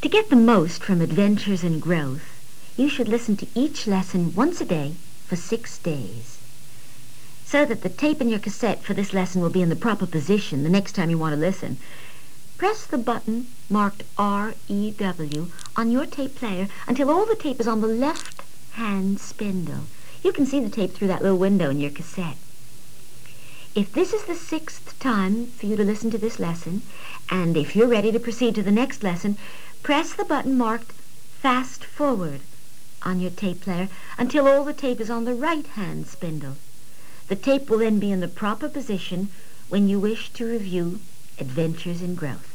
To get the most from Adventures in Growth, you should listen to each lesson once a day for 6 days, so that the tape in your cassette for this lesson will be in the proper position the next time you want to listen. Press the button marked REW on your tape player until all the tape is on the left-hand spindle. You can see the tape through that little window in your cassette. If this is the 6th time for you to listen to this lesson, and if you're ready to proceed to the next lesson, press the button marked Fast Forward on your tape player until all the tape is on the right-hand spindle. The tape will then be in the proper position when you wish to review Adventures in Growth.